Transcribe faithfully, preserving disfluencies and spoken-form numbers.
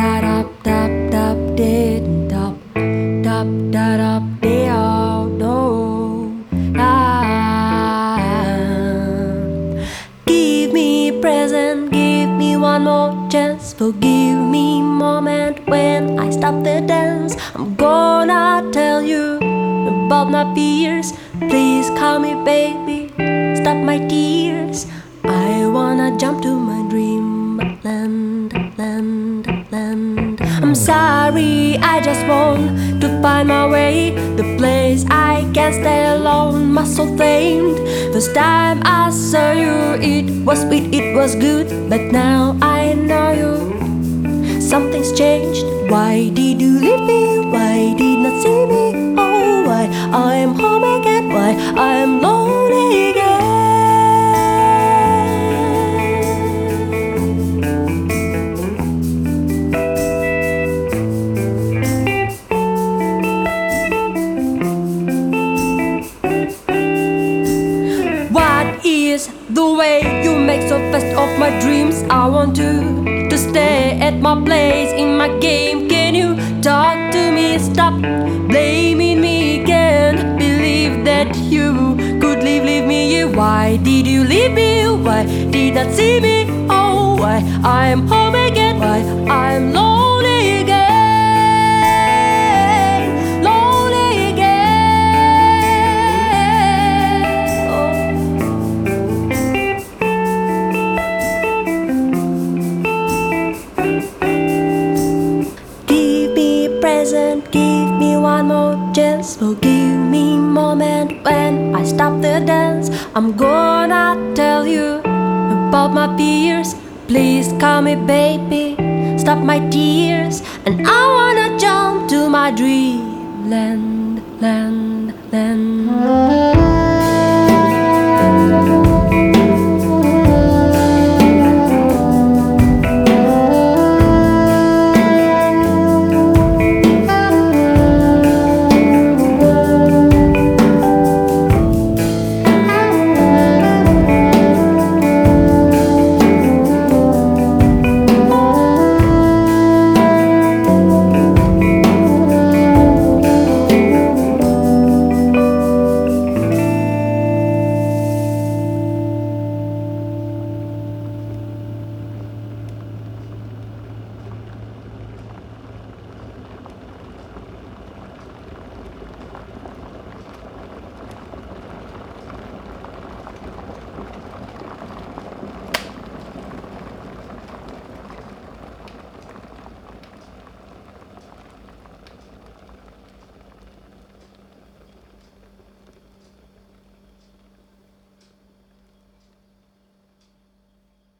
da da da da did da da da da de oh no ah. Give me present, give me one more chance, forgive me moment when I stop the dance. I'm gonna tell you about my fears. Please call me baby, stop my tears. I wanna jump to my dreamland, land, land. I'm sorry, I just want to find my way, the place I can stay alone. My soul famed. First time I saw you, it was sweet, it was good, but now I know you. Something's changed. Why did you leave me? Why did not see me? Oh, why I am home again? Why I am lonely again? What is the way you make so fast of my dreams? I want to to stay at my place in my game. Can you talk to me? Stop blaming me. Can't believe that you could leave, leave me here. Why did you leave me? Why did not see me? Oh, why I'm home again? Why I'm lonely again? Lonely again. Oh. Present, give me one more chance, forgive me moment when I stop the dance. I'm gonna tell you about my fears. Please call me baby, stop my tears, and I wanna jump to my dreamland, land, land.